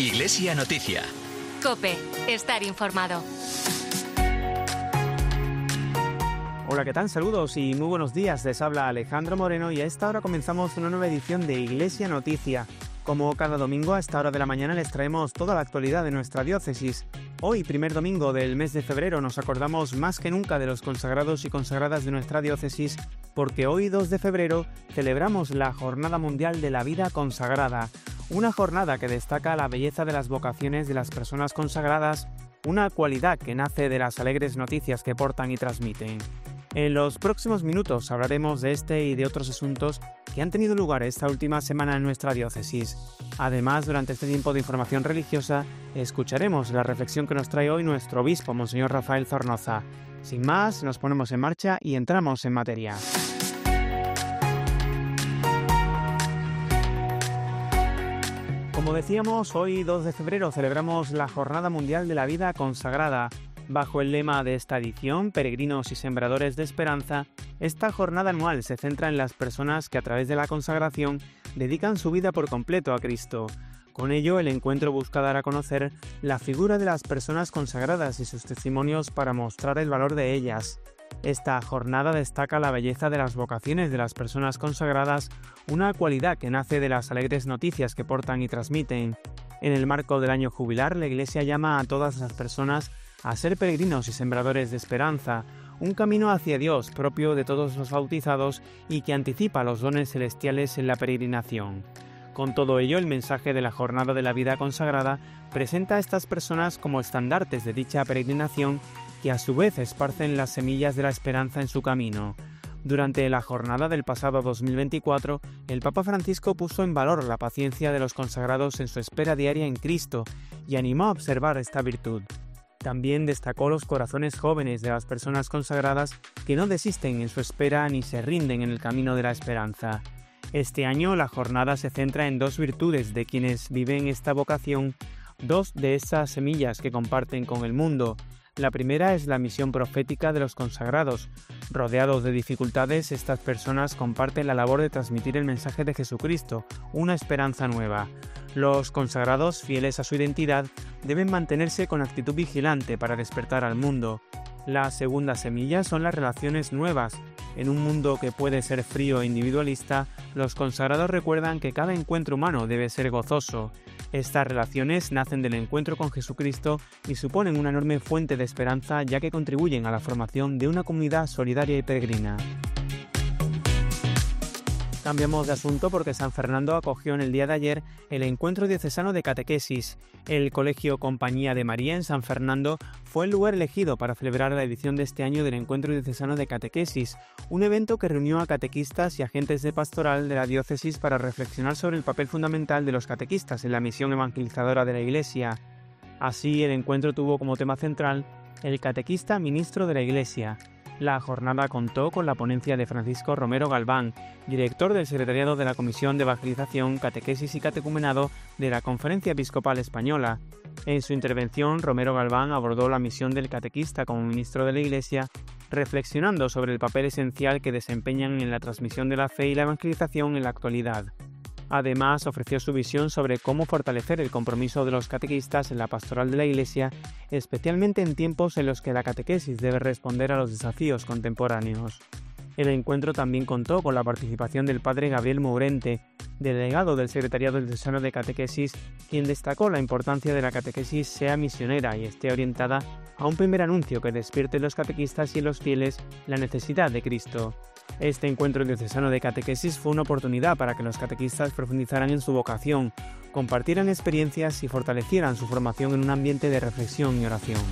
Iglesia Noticia. COPE. Estar informado. Hola, ¿qué tal? Saludos y muy buenos días. Les habla Alejandro Moreno y a esta hora comenzamos una nueva edición de Iglesia Noticia. Como cada domingo a esta hora de la mañana les traemos toda la actualidad de nuestra diócesis. Hoy, primer domingo del mes de febrero, nos acordamos más que nunca de los consagrados y consagradas de nuestra diócesis, porque hoy, 2 de febrero, celebramos la Jornada Mundial de la Vida Consagrada, una jornada que destaca la belleza de las vocaciones de las personas consagradas, una cualidad que nace de las alegres noticias que portan y transmiten. En los próximos minutos hablaremos de este y de otros asuntos que han tenido lugar esta última semana en nuestra diócesis. Además, durante este tiempo de información religiosa, escucharemos la reflexión que nos trae hoy nuestro obispo, Monseñor Rafael Zornoza. Sin más, nos ponemos en marcha y entramos en materia. Como decíamos, hoy 2 de febrero celebramos la Jornada Mundial de la Vida Consagrada. Bajo el lema de esta edición, Peregrinos y Sembradores de Esperanza, esta jornada anual se centra en las personas que a través de la consagración dedican su vida por completo a Cristo. Con ello, el encuentro busca dar a conocer la figura de las personas consagradas y sus testimonios para mostrar el valor de ellas. Esta jornada destaca la belleza de las vocaciones de las personas consagradas, una cualidad que nace de las alegres noticias que portan y transmiten. En el marco del año jubilar, la Iglesia llama a todas las personas a ser peregrinos y sembradores de esperanza, un camino hacia Dios propio de todos los bautizados y que anticipa los dones celestiales en la peregrinación. Con todo ello, el mensaje de la Jornada de la Vida Consagrada presenta a estas personas como estandartes de dicha peregrinación que a su vez esparcen las semillas de la esperanza en su camino. Durante la jornada del pasado 2024, el Papa Francisco puso en valor la paciencia de los consagrados en su espera diaria en Cristo y animó a observar esta virtud. También destacó los corazones jóvenes de las personas consagradas que no desisten en su espera ni se rinden en el camino de la esperanza. Este año la jornada se centra en dos virtudes de quienes viven esta vocación, dos de esas semillas que comparten con el mundo. La primera es la misión profética de los consagrados. Rodeados de dificultades, estas personas comparten la labor de transmitir el mensaje de Jesucristo, una esperanza nueva. Los consagrados, fieles a su identidad, deben mantenerse con actitud vigilante para despertar al mundo. La segunda semilla son las relaciones nuevas. En un mundo que puede ser frío e individualista, los consagrados recuerdan que cada encuentro humano debe ser gozoso. Estas relaciones nacen del encuentro con Jesucristo y suponen una enorme fuente de esperanza, ya que contribuyen a la formación de una comunidad solidaria y peregrina. Cambiamos de asunto porque San Fernando acogió en el día de ayer el encuentro diocesano de catequesis. El Colegio Compañía de María en San Fernando fue el lugar elegido para celebrar la edición de este año del encuentro diocesano de catequesis, un evento que reunió a catequistas y agentes de pastoral de la diócesis para reflexionar sobre el papel fundamental de los catequistas en la misión evangelizadora de la Iglesia. Así, el encuentro tuvo como tema central el catequista ministro de la Iglesia. La jornada contó con la ponencia de Francisco Romero Galván, director del Secretariado de la Comisión de Evangelización, Catequesis y Catecumenado de la Conferencia Episcopal Española. En su intervención, Romero Galván abordó la misión del catequista como ministro de la Iglesia, reflexionando sobre el papel esencial que desempeñan en la transmisión de la fe y la evangelización en la actualidad. Además, ofreció su visión sobre cómo fortalecer el compromiso de los catequistas en la pastoral de la Iglesia, especialmente en tiempos en los que la catequesis debe responder a los desafíos contemporáneos. El encuentro también contó con la participación del padre Gabriel Mourente, delegado del Secretariado Diocesano de Catequesis, quien destacó la importancia de la catequesis sea misionera y esté orientada a un primer anuncio que despierte en los catequistas y en los fieles la necesidad de Cristo. Este encuentro diocesano de catequesis fue una oportunidad para que los catequistas profundizaran en su vocación, compartieran experiencias y fortalecieran su formación en un ambiente de reflexión y oración.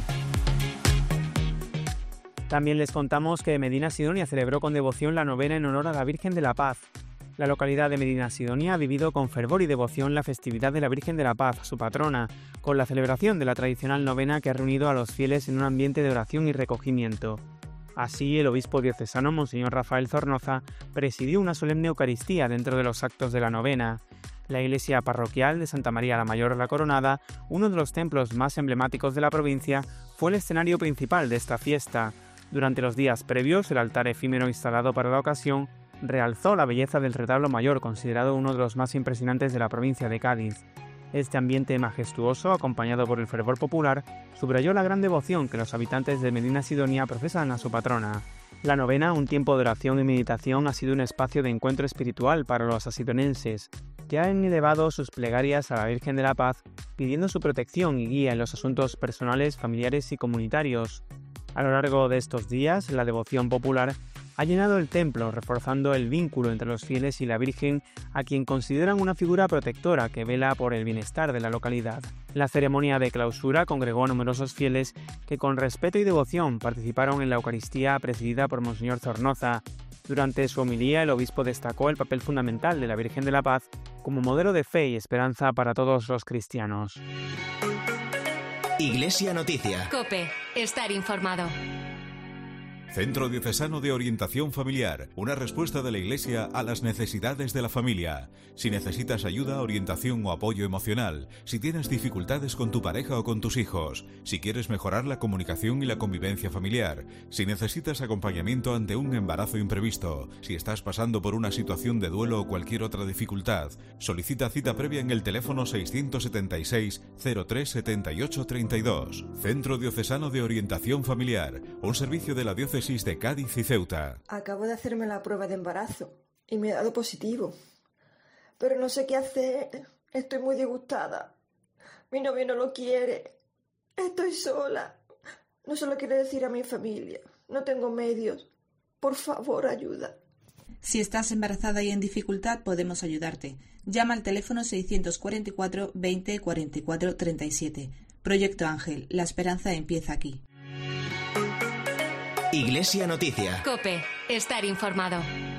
También les contamos que Medina Sidonia celebró con devoción la novena en honor a la Virgen de la Paz. La localidad de Medina Sidonia ha vivido con fervor y devoción la festividad de la Virgen de la Paz, su patrona, con la celebración de la tradicional novena que ha reunido a los fieles en un ambiente de oración y recogimiento. Así, el obispo diocesano Monseñor Rafael Zornoza presidió una solemne Eucaristía dentro de los actos de la novena. La iglesia parroquial de Santa María la Mayor la Coronada, uno de los templos más emblemáticos de la provincia, fue el escenario principal de esta fiesta. Durante los días previos, el altar efímero instalado para la ocasión realzó la belleza del retablo mayor, considerado uno de los más impresionantes de la provincia de Cádiz. Este ambiente majestuoso, acompañado por el fervor popular, subrayó la gran devoción que los habitantes de Medina Sidonia profesan a su patrona. La novena, un tiempo de oración y meditación, ha sido un espacio de encuentro espiritual para los asidonenses, que han elevado sus plegarias a la Virgen de la Paz, pidiendo su protección y guía en los asuntos personales, familiares y comunitarios. A lo largo de estos días, la devoción popular ha llenado el templo, reforzando el vínculo entre los fieles y la Virgen, a quien consideran una figura protectora que vela por el bienestar de la localidad. La ceremonia de clausura congregó a numerosos fieles que con respeto y devoción participaron en la Eucaristía presidida por Monseñor Zornoza. Durante su homilía, el obispo destacó el papel fundamental de la Virgen de la Paz como modelo de fe y esperanza para todos los cristianos. Iglesia Noticia. COPE. Estar informado. Centro Diocesano de Orientación Familiar, una respuesta de la Iglesia a las necesidades de la familia. Si necesitas ayuda, orientación o apoyo emocional, si tienes dificultades con tu pareja o con tus hijos, si quieres mejorar la comunicación y la convivencia familiar, si necesitas acompañamiento ante un embarazo imprevisto, si estás pasando por una situación de duelo o cualquier otra dificultad, solicita cita previa en el teléfono 676 03 78 32. Centro Diocesano de Orientación Familiar, un servicio de la Diócesis de Cádiz y Ceuta. Acabo de hacerme la prueba de embarazo y me ha dado positivo. Pero no sé qué hacer. Estoy muy disgustada. Mi novio no lo quiere. Estoy sola. No se lo quiero decir a mi familia. No tengo medios. Por favor, ayuda. Si estás embarazada y en dificultad, podemos ayudarte. Llama al teléfono 644 20 44 37. Proyecto Ángel. La esperanza empieza aquí. Iglesia Noticia. COPE. Estar informado.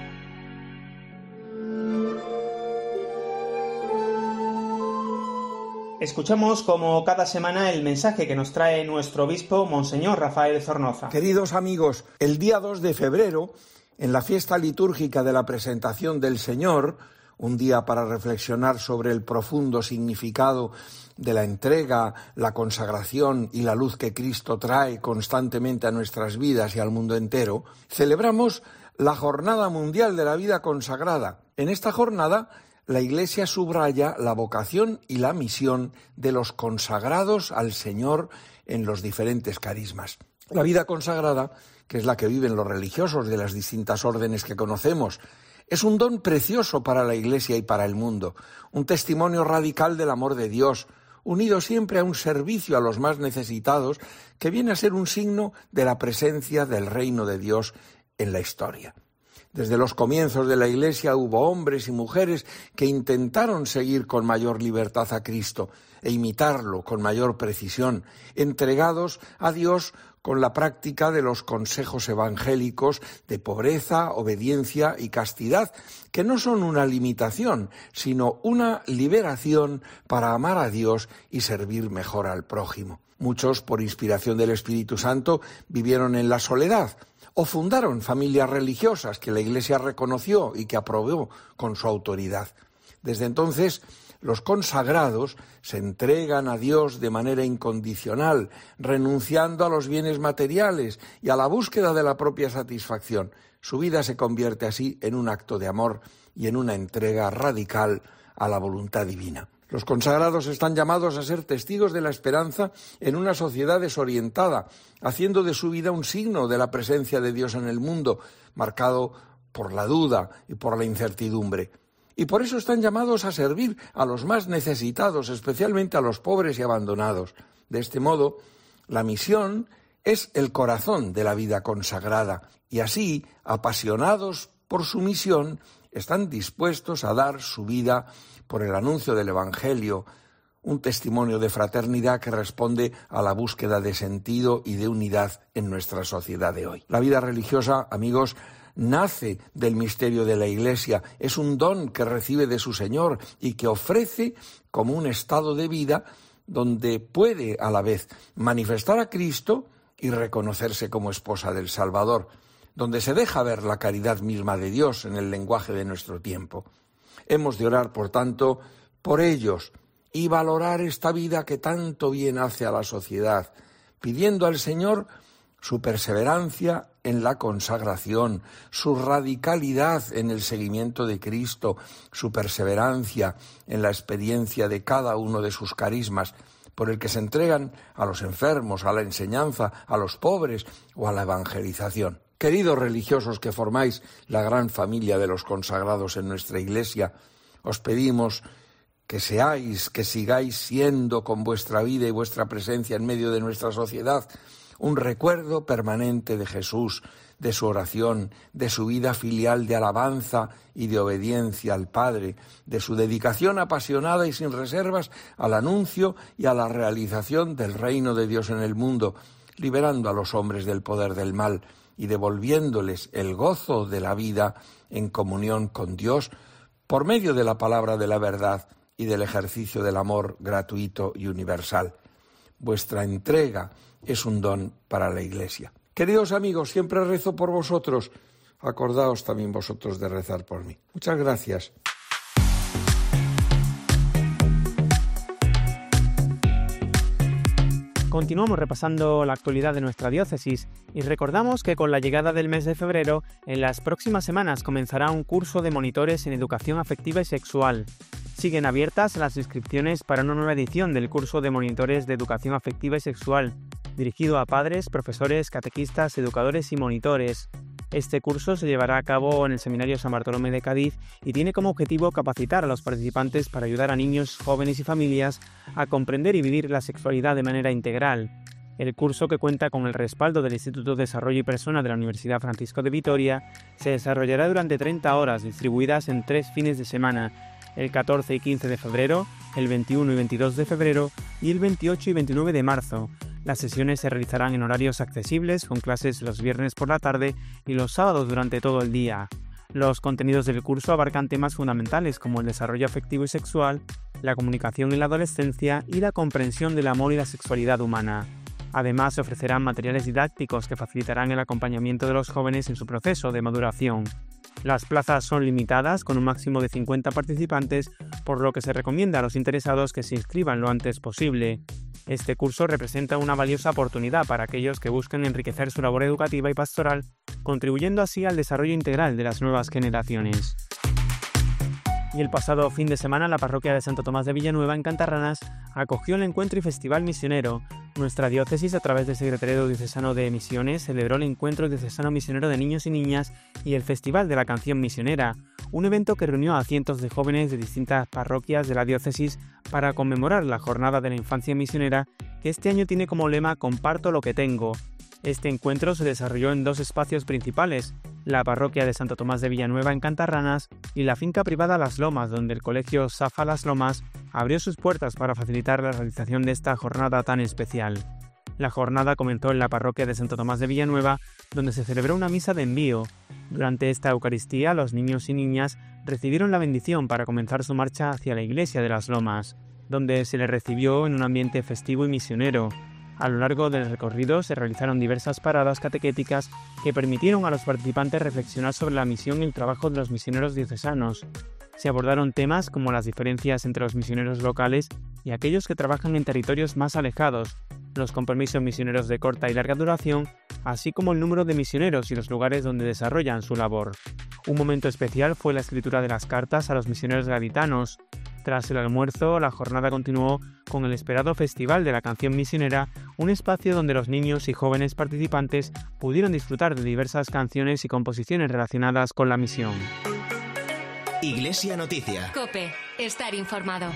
Escuchamos como cada semana el mensaje que nos trae nuestro obispo, Monseñor Rafael Zornoza. Queridos amigos, el día 2 de febrero, en la fiesta litúrgica de la Presentación del Señor, un día para reflexionar sobre el profundo significado de la entrega, la consagración y la luz que Cristo trae constantemente a nuestras vidas y al mundo entero, celebramos la Jornada Mundial de la Vida Consagrada. En esta jornada, la Iglesia subraya la vocación y la misión de los consagrados al Señor en los diferentes carismas. La vida consagrada, que es la que viven los religiosos de las distintas órdenes que conocemos, es un don precioso para la Iglesia y para el mundo, un testimonio radical del amor de Dios, unido siempre a un servicio a los más necesitados, que viene a ser un signo de la presencia del reino de Dios en la historia. Desde los comienzos de la Iglesia hubo hombres y mujeres que intentaron seguir con mayor libertad a Cristo e imitarlo con mayor precisión, entregados a Dios con la práctica de los consejos evangélicos de pobreza, obediencia y castidad, que no son una limitación, sino una liberación para amar a Dios y servir mejor al prójimo. Muchos, por inspiración del Espíritu Santo, vivieron en la soledad o fundaron familias religiosas que la Iglesia reconoció y que aprobó con su autoridad. Desde entonces, los consagrados se entregan a Dios de manera incondicional, renunciando a los bienes materiales y a la búsqueda de la propia satisfacción. Su vida se convierte así en un acto de amor y en una entrega radical a la voluntad divina. Los consagrados están llamados a ser testigos de la esperanza en una sociedad desorientada, haciendo de su vida un signo de la presencia de Dios en el mundo, marcado por la duda y por la incertidumbre. Y por eso están llamados a servir a los más necesitados, especialmente a los pobres y abandonados. De este modo, la misión es el corazón de la vida consagrada, y así, apasionados por su misión, están dispuestos a dar su vida por el anuncio del Evangelio, un testimonio de fraternidad que responde a la búsqueda de sentido y de unidad en nuestra sociedad de hoy. La vida religiosa, amigos, nace del misterio de la Iglesia, es un don que recibe de su Señor y que ofrece como un estado de vida donde puede a la vez manifestar a Cristo y reconocerse como esposa del Salvador, donde se deja ver la caridad misma de Dios en el lenguaje de nuestro tiempo. Hemos de orar, por tanto, por ellos y valorar esta vida que tanto bien hace a la sociedad, pidiendo al Señor su perseverancia en la consagración, su radicalidad en el seguimiento de Cristo, su perseverancia en la experiencia de cada uno de sus carismas, por el que se entregan a los enfermos, a la enseñanza, a los pobres o a la evangelización. Queridos religiosos que formáis la gran familia de los consagrados en nuestra Iglesia, os pedimos que sigáis siendo con vuestra vida y vuestra presencia en medio de nuestra sociedad un recuerdo permanente de Jesús, de su oración, de su vida filial de alabanza y de obediencia al Padre, de su dedicación apasionada y sin reservas al anuncio y a la realización del reino de Dios en el mundo, liberando a los hombres del poder del mal y devolviéndoles el gozo de la vida en comunión con Dios por medio de la palabra de la verdad y del ejercicio del amor gratuito y universal. Vuestra entrega es un don para la Iglesia. Queridos amigos, siempre rezo por vosotros. Acordaos también vosotros de rezar por mí. Muchas gracias. Continuamos repasando la actualidad de nuestra diócesis y recordamos que con la llegada del mes de febrero, en las próximas semanas comenzará un curso de monitores en educación afectiva y sexual. Siguen abiertas las inscripciones para una nueva edición del curso de monitores de educación afectiva y sexual, dirigido a padres, profesores, catequistas, educadores y monitores. Este curso se llevará a cabo en el Seminario San Bartolomé de Cádiz y tiene como objetivo capacitar a los participantes para ayudar a niños, jóvenes y familias a comprender y vivir la sexualidad de manera integral. El curso, que cuenta con el respaldo del Instituto de Desarrollo y Persona de la Universidad Francisco de Vitoria, se desarrollará durante 30 horas distribuidas en 3 fines de semana, el 14 y 15 de febrero, el 21 y 22 de febrero y el 28 y 29 de marzo. Las sesiones se realizarán en horarios accesibles, con clases los viernes por la tarde y los sábados durante todo el día. Los contenidos del curso abarcan temas fundamentales como el desarrollo afectivo y sexual, la comunicación en la adolescencia y la comprensión del amor y la sexualidad humana. Además, se ofrecerán materiales didácticos que facilitarán el acompañamiento de los jóvenes en su proceso de maduración. Las plazas son limitadas, con un máximo de 50 participantes, por lo que se recomienda a los interesados que se inscriban lo antes posible. Este curso representa una valiosa oportunidad para aquellos que buscan enriquecer su labor educativa y pastoral, contribuyendo así al desarrollo integral de las nuevas generaciones. Y el pasado fin de semana, la parroquia de Santo Tomás de Villanueva, en Cantarranas, acogió el encuentro y festival misionero. Nuestra diócesis, a través del Secretariado Diocesano de Misiones, celebró el encuentro diocesano misionero de niños y niñas y el Festival de la Canción Misionera, un evento que reunió a cientos de jóvenes de distintas parroquias de la diócesis para conmemorar la Jornada de la Infancia Misionera, que este año tiene como lema «Comparto lo que tengo». Este encuentro se desarrolló en 2 espacios principales, la parroquia de Santo Tomás de Villanueva en Cantarranas y la finca privada Las Lomas, donde el colegio Safa Las Lomas abrió sus puertas para facilitar la realización de esta jornada tan especial. La jornada comenzó en la parroquia de Santo Tomás de Villanueva, donde se celebró una misa de envío. Durante esta Eucaristía, los niños y niñas recibieron la bendición para comenzar su marcha hacia la iglesia de Las Lomas, donde se les recibió en un ambiente festivo y misionero. A lo largo del recorrido se realizaron diversas paradas catequéticas que permitieron a los participantes reflexionar sobre la misión y el trabajo de los misioneros diocesanos. Se abordaron temas como las diferencias entre los misioneros locales y aquellos que trabajan en territorios más alejados, los compromisos misioneros de corta y larga duración, así como el número de misioneros y los lugares donde desarrollan su labor. Un momento especial fue la escritura de las cartas a los misioneros gaditanos. Tras el almuerzo, la jornada continuó con el esperado Festival de la Canción Misionera, un espacio donde los niños y jóvenes participantes pudieron disfrutar de diversas canciones y composiciones relacionadas con la misión. Iglesia Noticia. COPE. Estar informado.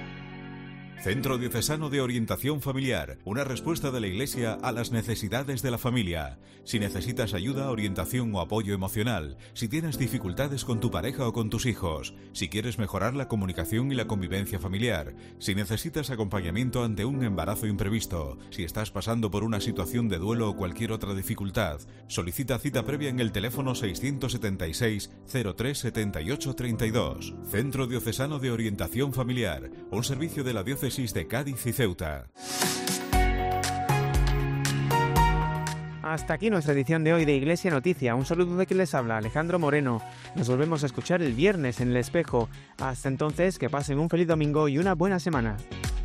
Centro Diocesano de Orientación Familiar, una respuesta de la Iglesia a las necesidades de la familia. Si necesitas ayuda, orientación o apoyo emocional, si tienes dificultades con tu pareja o con tus hijos, si quieres mejorar la comunicación y la convivencia familiar, si necesitas acompañamiento ante un embarazo imprevisto, si estás pasando por una situación de duelo o cualquier otra dificultad, solicita cita previa en el teléfono 676 03 78 32. Centro Diocesano de Orientación Familiar, un servicio de la Diócesis de Cádiz y Ceuta. Hasta aquí nuestra edición de hoy de Iglesia Noticia. Un saludo de quien les habla, Alejandro Moreno. Nos volvemos a escuchar el viernes en El Espejo. Hasta entonces, que pasen un feliz domingo y una buena semana.